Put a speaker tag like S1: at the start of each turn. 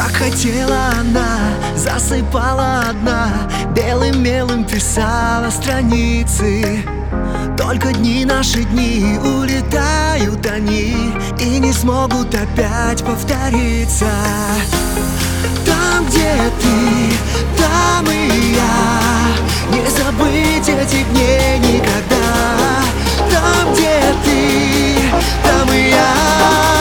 S1: Как хотела она, засыпала одна, белым мелом писала страницы. Только дни, наши дни, улетают они и не смогут опять повториться. Там, где ты, там и я, не забыть этих дней никогда. Там, где ты, там и я.